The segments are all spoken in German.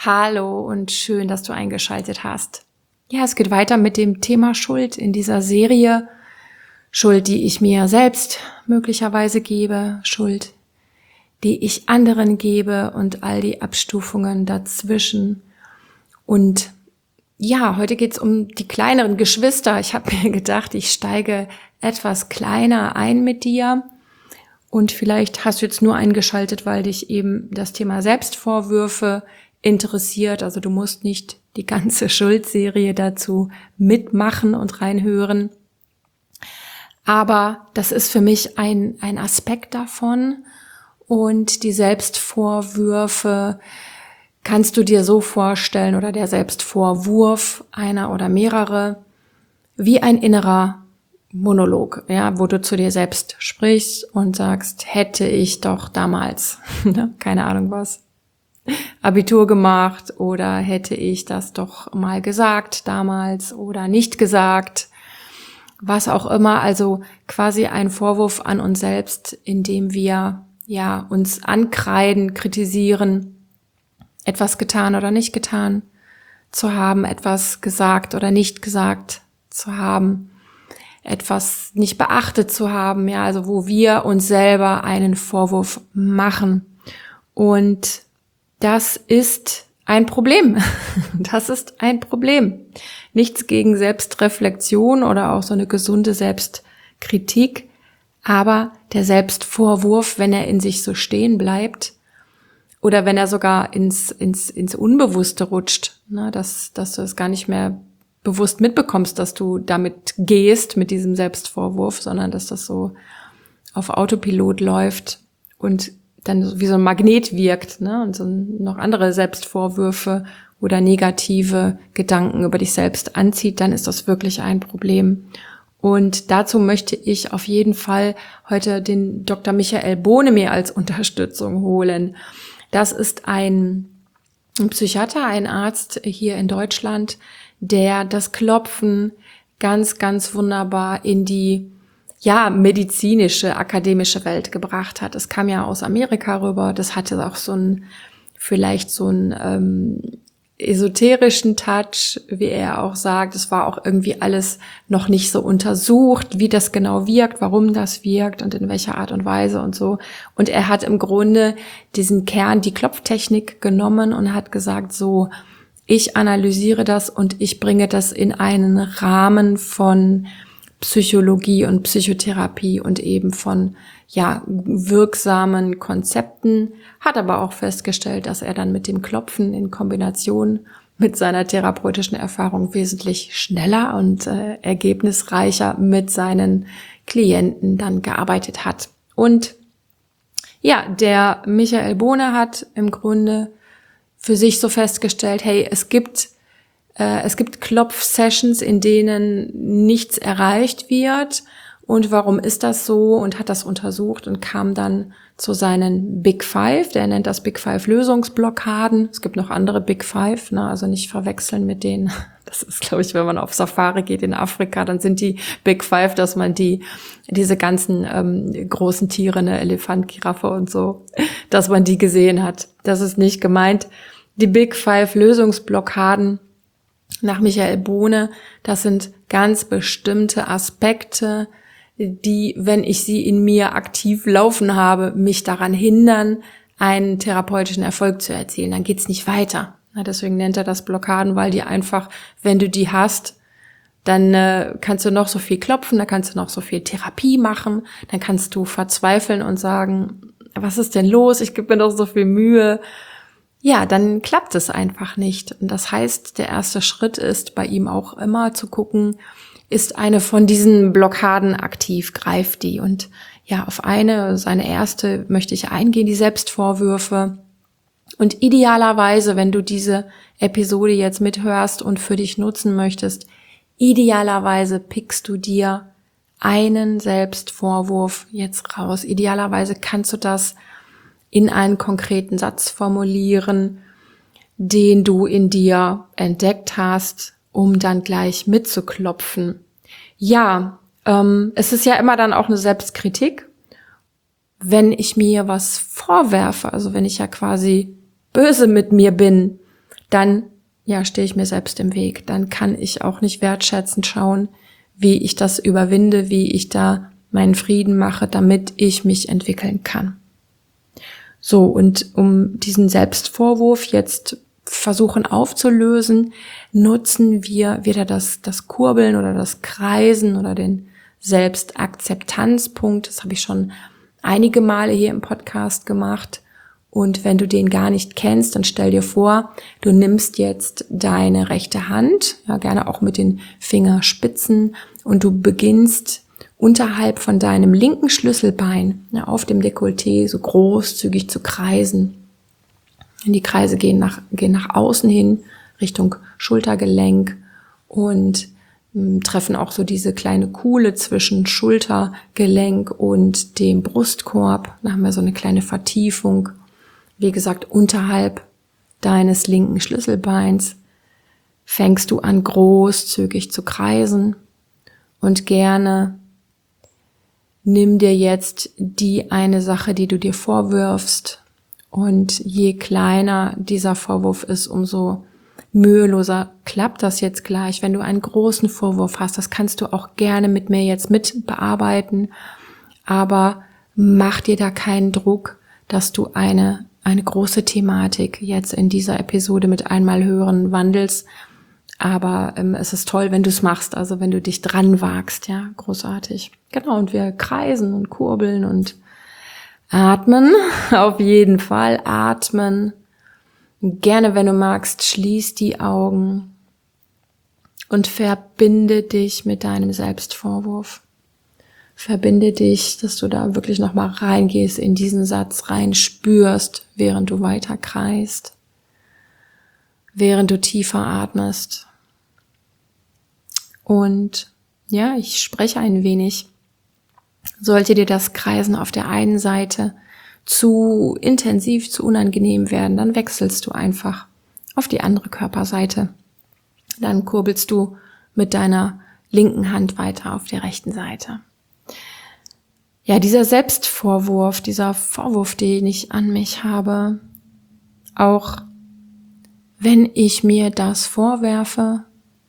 Hallo und schön, dass du eingeschaltet hast. Ja, es geht weiter mit dem Thema Schuld in dieser Serie. Schuld, die ich mir selbst möglicherweise gebe, Schuld, die ich anderen gebe und all die Abstufungen dazwischen. Und ja, heute geht's um die kleineren Geschwister. Ich habe mir gedacht, ich steige etwas kleiner ein mit dir. Und vielleicht hast du jetzt nur eingeschaltet, weil dich eben das Thema Selbstvorwürfe interessiert. Also du musst nicht die ganze Schuldserie dazu mitmachen und reinhören. Aber das ist für mich ein Aspekt davon. Und die Selbstvorwürfe kannst du dir so vorstellen, oder der Selbstvorwurf, einer oder mehrere, wie ein innerer Monolog, ja, wo du zu dir selbst sprichst und sagst, hätte ich doch damals, keine Ahnung was, Abitur gemacht oder hätte ich das doch mal gesagt damals oder nicht gesagt, was auch immer, also quasi ein Vorwurf an uns selbst, indem wir ja uns ankreiden, kritisieren, etwas getan oder nicht getan zu haben, etwas gesagt oder nicht gesagt zu haben, etwas nicht beachtet zu haben, ja, also wo wir uns selber einen Vorwurf machen. Und das ist ein Problem. Das ist ein Problem. Nichts gegen Selbstreflexion oder auch so eine gesunde Selbstkritik, aber der Selbstvorwurf, wenn er in sich so stehen bleibt oder wenn er sogar ins Unbewusste rutscht, ne, dass du es gar nicht mehr bewusst mitbekommst, dass du damit gehst, mit diesem Selbstvorwurf, sondern dass das so auf Autopilot läuft und dann wie so ein Magnet wirkt, ne, und so noch andere Selbstvorwürfe oder negative Gedanken über dich selbst anzieht, dann ist das wirklich ein Problem. Und dazu möchte ich auf jeden Fall heute den Dr. Michael Bohne mir als Unterstützung holen. Das ist ein Psychiater, ein Arzt hier in Deutschland, der das Klopfen ganz, ganz wunderbar in die medizinische, akademische Welt gebracht hat. Es kam ja aus Amerika rüber, das hatte auch vielleicht so einen esoterischen Touch, wie er auch sagt. Es war auch irgendwie alles noch nicht so untersucht, wie das genau wirkt, warum das wirkt und in welcher Art und Weise und so. Und er hat im Grunde diesen Kern, die Klopftechnik genommen und hat gesagt, so, ich analysiere das und ich bringe das in einen Rahmen von Psychologie und Psychotherapie und eben von wirksamen Konzepten, hat aber auch festgestellt, dass er dann mit dem Klopfen in Kombination mit seiner therapeutischen Erfahrung wesentlich schneller und ergebnisreicher mit seinen Klienten dann gearbeitet hat. Und ja, der Michael Bohne hat im Grunde für sich so festgestellt, hey, es gibt Klopf-Sessions, in denen nichts erreicht wird. Und warum ist das so? Und hat das untersucht und kam dann zu seinen Big Five. Der nennt das Big Five Lösungsblockaden. Es gibt noch andere Big Five, ne? Also nicht verwechseln mit denen. Das ist, glaube ich, wenn man auf Safari geht in Afrika, dann sind die Big Five, dass man diese ganzen großen Tiere, ne, Elefant, Giraffe und so, dass man die gesehen hat. Das ist nicht gemeint. Die Big Five Lösungsblockaden nach Michael Bohne, das sind ganz bestimmte Aspekte, die, wenn ich sie in mir aktiv laufen habe, mich daran hindern, einen therapeutischen Erfolg zu erzielen. Dann geht's nicht weiter. Deswegen nennt er das Blockaden, weil die einfach, wenn du die hast, dann kannst du noch so viel klopfen, dann kannst du noch so viel Therapie machen, dann kannst du verzweifeln und sagen, was ist denn los? Ich gebe mir doch so viel Mühe. Ja, dann klappt es einfach nicht. Und das heißt, der erste Schritt ist bei ihm auch immer zu gucken, ist eine von diesen Blockaden aktiv, greift die. Und ja, auf seine erste möchte ich eingehen, die Selbstvorwürfe. Und idealerweise, wenn du diese Episode jetzt mithörst und für dich nutzen möchtest, idealerweise pickst du dir einen Selbstvorwurf jetzt raus. Idealerweise kannst du das in einen konkreten Satz formulieren, den du in dir entdeckt hast, um dann gleich mitzuklopfen. Ja, es ist ja immer dann auch eine Selbstkritik, wenn ich mir was vorwerfe, also wenn ich ja quasi böse mit mir bin, dann stehe ich mir selbst im Weg. Dann kann ich auch nicht wertschätzend schauen, wie ich das überwinde, wie ich da meinen Frieden mache, damit ich mich entwickeln kann. So, und um diesen Selbstvorwurf jetzt versuchen aufzulösen, nutzen wir wieder das Kurbeln oder das Kreisen oder den Selbstakzeptanzpunkt. Das habe ich schon einige Male hier im Podcast gemacht. Und wenn du den gar nicht kennst, dann stell dir vor, du nimmst jetzt deine rechte Hand, gerne auch mit den Fingerspitzen, und du beginnst unterhalb von deinem linken Schlüsselbein auf dem Dekolleté so großzügig zu kreisen. Und die Kreise gehen nach außen hin, Richtung Schultergelenk, und treffen auch so diese kleine Kuhle zwischen Schultergelenk und dem Brustkorb. Da haben wir so eine kleine Vertiefung. Wie gesagt, unterhalb deines linken Schlüsselbeins fängst du an, großzügig zu kreisen, und gerne nimm dir jetzt die eine Sache, die du dir vorwirfst, und je kleiner dieser Vorwurf ist, umso müheloser klappt das jetzt gleich. Wenn du einen großen Vorwurf hast, das kannst du auch gerne mit mir jetzt mit bearbeiten, aber mach dir da keinen Druck, dass du eine große Thematik jetzt in dieser Episode mit einmal hören wandelst. Aber es ist toll, wenn du es machst, also wenn du dich dran wagst, ja, großartig. Genau, und wir kreisen und kurbeln und atmen, auf jeden Fall atmen. Gerne, wenn du magst, schließ die Augen und verbinde dich mit deinem Selbstvorwurf. Verbinde dich, dass du da wirklich nochmal reingehst, in diesen Satz rein spürst, während du weiter kreist, während du tiefer atmest. Und ja, ich spreche ein wenig. Sollte dir das Kreisen auf der einen Seite zu intensiv, zu unangenehm werden, dann wechselst du einfach auf die andere Körperseite. Dann kurbelst du mit deiner linken Hand weiter auf der rechten Seite. Ja, dieser Selbstvorwurf, dieser Vorwurf, den ich an mich habe, auch wenn ich mir das vorwerfe,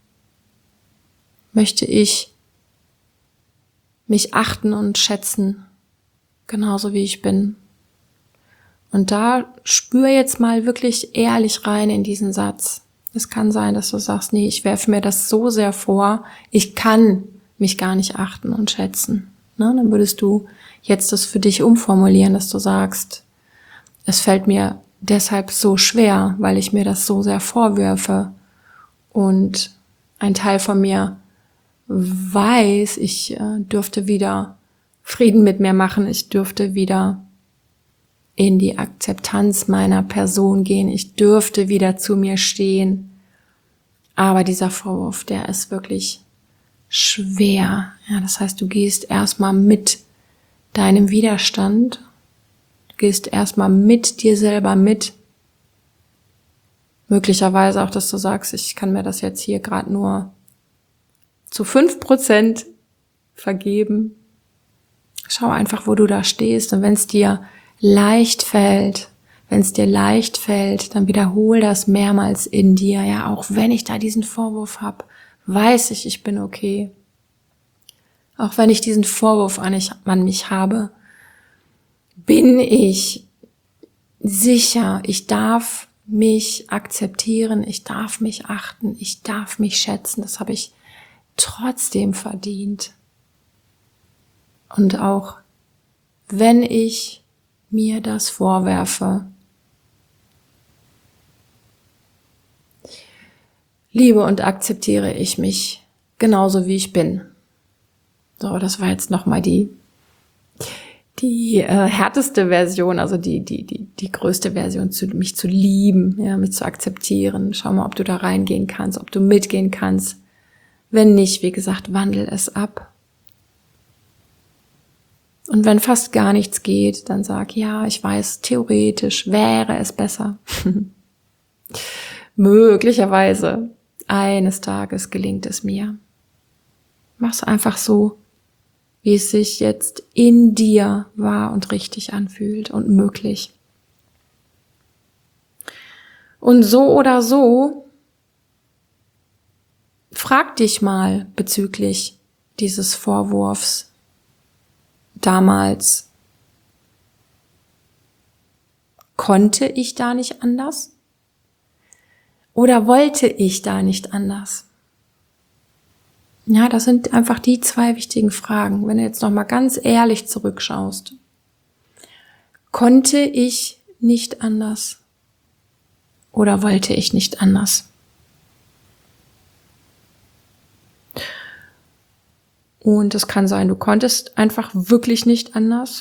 möchte ich mich achten und schätzen, genauso wie ich bin. Und da spür jetzt mal wirklich ehrlich rein in diesen Satz. Es kann sein, dass du sagst, nee, ich werfe mir das so sehr vor, ich kann mich gar nicht achten und schätzen. Ne? Dann würdest du jetzt das für dich umformulieren, dass du sagst, es fällt mir deshalb so schwer, weil ich mir das so sehr vorwürfe. Und ein Teil von mir weiß, ich dürfte wieder Frieden mit mir machen, ich dürfte wieder in die Akzeptanz meiner Person gehen, ich dürfte wieder zu mir stehen. Aber dieser Vorwurf, der ist wirklich schwer. Ja, das heißt, du gehst erstmal mit deinem Widerstand, du gehst erstmal mit dir selber mit. Möglicherweise auch, dass du sagst, ich kann mir das jetzt hier gerade nur zu 5% vergeben. Schau einfach, wo du da stehst, und wenn es dir leicht fällt, dann wiederhol das mehrmals in dir. Ja, auch wenn ich da diesen Vorwurf habe, weiß ich bin okay. Auch wenn ich diesen Vorwurf an mich habe, bin ich sicher, ich darf mich akzeptieren, ich darf mich achten, ich darf mich schätzen. Das habe ich trotzdem verdient. Und auch wenn ich mir das vorwerfe, liebe und akzeptiere ich mich genauso wie ich bin. So, das war jetzt nochmal die härteste Version, also die größte Version, mich zu lieben, ja, mich zu akzeptieren. Schau mal, ob du da reingehen kannst, ob du mitgehen kannst. Wenn nicht, wie gesagt, wandel es ab. Und wenn fast gar nichts geht, dann sag, ja, ich weiß, theoretisch wäre es besser. Möglicherweise eines Tages gelingt es mir. Mach's einfach so, wie es sich jetzt in dir wahr und richtig anfühlt und möglich. Und so oder so, frag dich mal bezüglich dieses Vorwurfs damals. Konnte ich da nicht anders? Oder wollte ich da nicht anders? Ja, das sind einfach die 2 wichtigen Fragen. Wenn du jetzt nochmal ganz ehrlich zurückschaust. Konnte ich nicht anders? Oder wollte ich nicht anders? Und es kann sein, du konntest einfach wirklich nicht anders.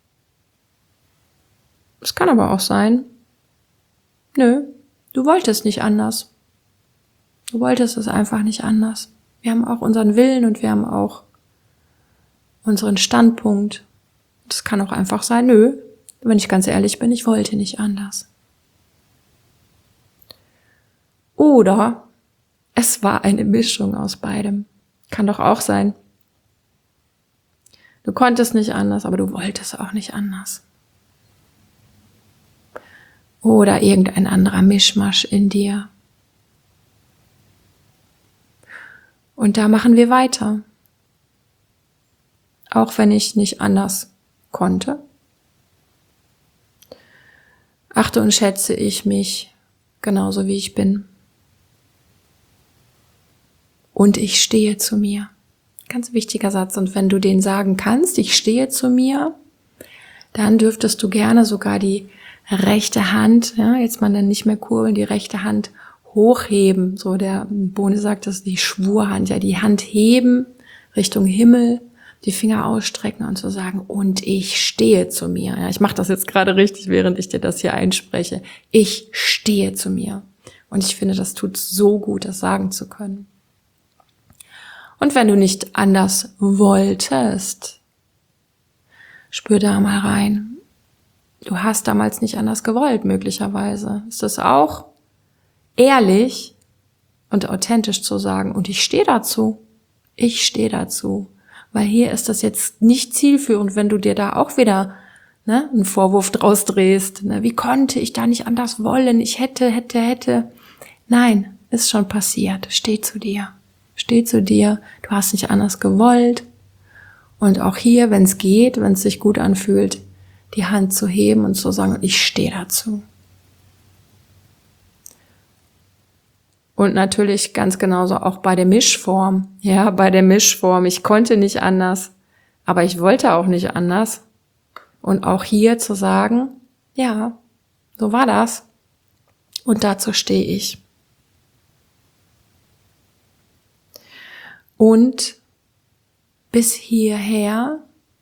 Es kann aber auch sein, nö, du wolltest nicht anders. Du wolltest es einfach nicht anders. Wir haben auch unseren Willen und wir haben auch unseren Standpunkt. Das kann auch einfach sein, nö, wenn ich ganz ehrlich bin, ich wollte nicht anders. Oder es war eine Mischung aus beidem. Kann doch auch sein. Du konntest nicht anders, aber du wolltest auch nicht anders. Oder irgendein anderer Mischmasch in dir. Und da machen wir weiter. Auch wenn ich nicht anders konnte, achte und schätze ich mich genauso wie ich bin. Und ich stehe zu mir. Ganz wichtiger Satz. Und wenn du den sagen kannst, ich stehe zu mir, dann dürftest du gerne sogar die rechte Hand, ja, jetzt mal dann nicht mehr kurbeln, die rechte Hand hochheben. So der Bohne sagt das, die Schwurhand, ja, die Hand heben Richtung Himmel, die Finger ausstrecken und zu sagen, und ich stehe zu mir. Ja, ich mache das jetzt gerade richtig, während ich dir das hier einspreche. Ich stehe zu mir. Und ich finde, das tut so gut, das sagen zu können. Und wenn du nicht anders wolltest, spür da mal rein. Du hast damals nicht anders gewollt, möglicherweise. Ist das auch ehrlich und authentisch zu sagen, und ich stehe dazu. Ich stehe dazu. Weil hier ist das jetzt nicht zielführend, wenn du dir da auch wieder einen Vorwurf draus drehst. Wie konnte ich da nicht anders wollen? Ich hätte. Nein, ist schon passiert. Steh zu dir. Steh zu dir. Du hast nicht anders gewollt. Und auch hier, wenn es geht, wenn es sich gut anfühlt, die Hand zu heben und zu sagen, ich stehe dazu. Und natürlich ganz genauso auch bei der Mischform. Ja, bei der Mischform. Ich konnte nicht anders, aber ich wollte auch nicht anders. Und auch hier zu sagen, ja, so war das. Und dazu stehe ich. Und bis hierher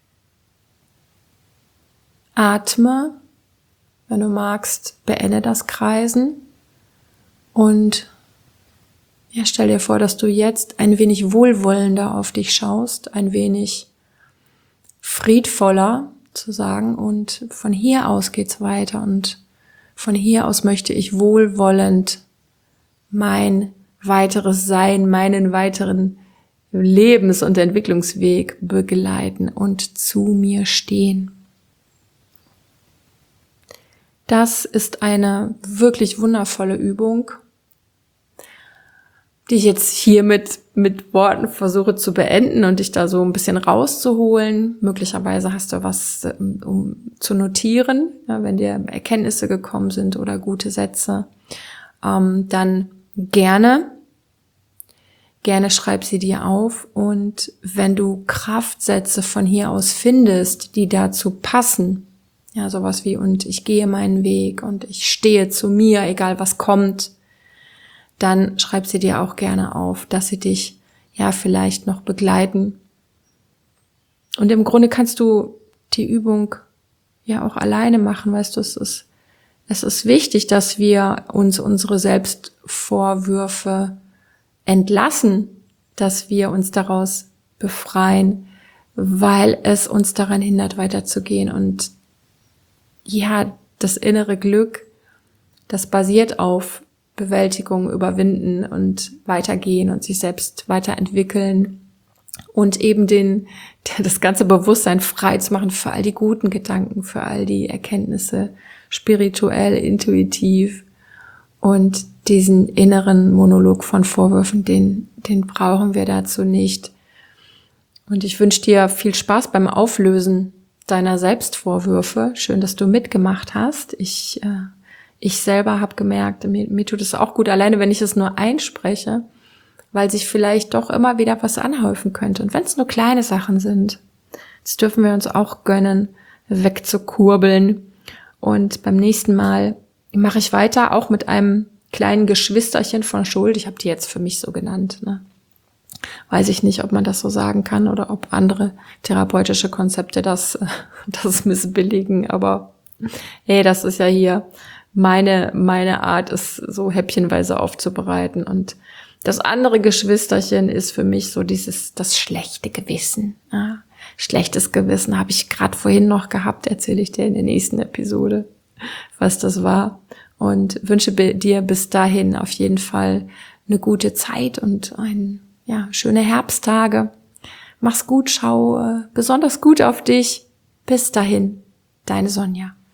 atme, wenn du magst, beende das Kreisen und ja, stell dir vor, dass du jetzt ein wenig wohlwollender auf dich schaust, ein wenig friedvoller zu sagen, und von hier aus geht's weiter und von hier aus möchte ich wohlwollend mein weiteres Sein, meinen weiteren Lebens- und Entwicklungsweg begleiten und zu mir stehen. Das ist eine wirklich wundervolle Übung, die ich jetzt hier mit Worten versuche zu beenden und dich da so ein bisschen rauszuholen. Möglicherweise hast du was um zu notieren, ja, wenn dir Erkenntnisse gekommen sind oder gute Sätze, dann gerne schreib sie dir auf, und wenn du Kraftsätze von hier aus findest, die dazu passen, ja, sowas wie, und ich gehe meinen Weg und ich stehe zu mir, egal was kommt, dann schreib sie dir auch gerne auf, dass sie dich ja vielleicht noch begleiten. Und im Grunde kannst du die Übung ja auch alleine machen, weißt du, es ist wichtig, dass wir uns unsere Selbstvorwürfe entlassen, dass wir uns daraus befreien, weil es uns daran hindert, weiterzugehen. Und ja, das innere Glück, das basiert auf Bewältigung, Überwinden und Weitergehen und sich selbst weiterentwickeln und eben das ganze Bewusstsein frei zu machen für all die guten Gedanken, für all die Erkenntnisse, spirituell, intuitiv Und diesen inneren Monolog von Vorwürfen, den brauchen wir dazu nicht. Und ich wünsche dir viel Spaß beim Auflösen deiner Selbstvorwürfe. Schön, dass du mitgemacht hast. Ich selber habe gemerkt, mir tut es auch gut, alleine wenn ich es nur einspreche, weil sich vielleicht doch immer wieder was anhäufen könnte. Und wenn es nur kleine Sachen sind, das dürfen wir uns auch gönnen, wegzukurbeln. Und beim nächsten Mal mache ich weiter, auch mit einem kleinen Geschwisterchen von Schuld. Ich habe die jetzt für mich so genannt. Ne? Weiß ich nicht, ob man das so sagen kann oder ob andere therapeutische Konzepte das missbilligen. Aber hey, das ist ja hier meine Art, es so häppchenweise aufzubereiten. Und das andere Geschwisterchen ist für mich so das schlechte Gewissen. Ja? Schlechtes Gewissen habe ich gerade vorhin noch gehabt, erzähle ich dir in der nächsten Episode, was das war. Und wünsche dir bis dahin auf jeden Fall eine gute Zeit und schöne Herbsttage. Mach's gut, schau besonders gut auf dich. Bis dahin, deine Sonja.